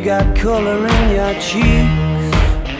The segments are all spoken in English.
you got color in your cheeks?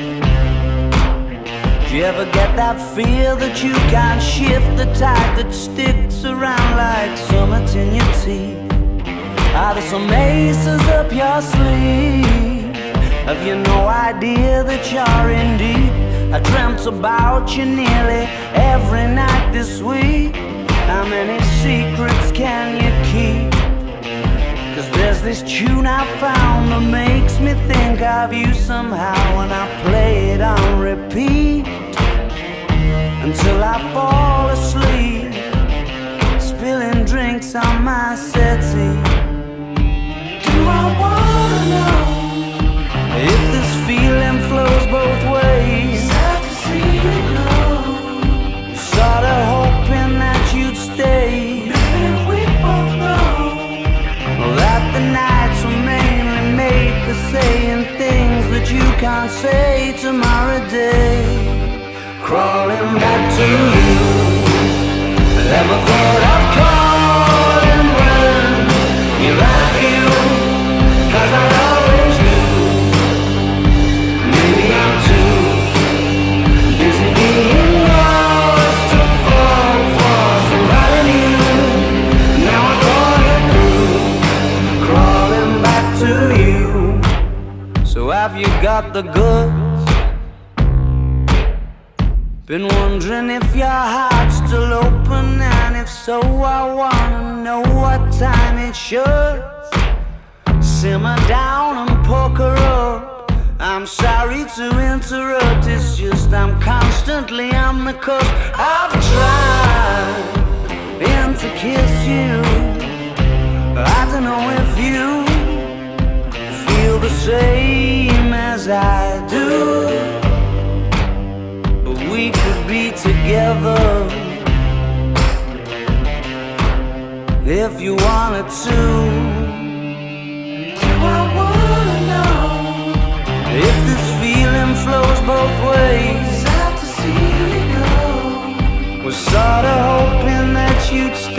Do you ever get that feel that you can't shift, the tide that sticks around like summits in your teeth? Are there some aces up your sleeve? Have you no idea that you're in deep? I dreamt about you nearly every night this week. How many secrets can you keep? 'Cause there's this tune I found that makes me think of you somehow, and I play it on repeat until I fall asleep, spilling drinks on my settee. Do I wanna know if this feeling flows both ways? Sad to see you go. Sorta hoping that you'd stay. Maybe we both know that the nights were mainly made for saying things that you can't say tomorrow day. Crawling back to you, never thought of calling when you're at you, 'cause I always do. Maybe I'm too busy being lost to fall for somebody new. Now I thought it through, crawling back to you. So have you got the goods? Been wondering if your heart's still open, and if so, I wanna know what time it should. Simmer down and poker up. I'm sorry to interrupt, it's just I'm constantly on the cusp. I've tried to kiss you. I don't know if you feel the same as I do, but we could be together if you wanted to. Do I wanna know if this feeling flows both ways? Sad to see you go. Was sorta hoping that you'd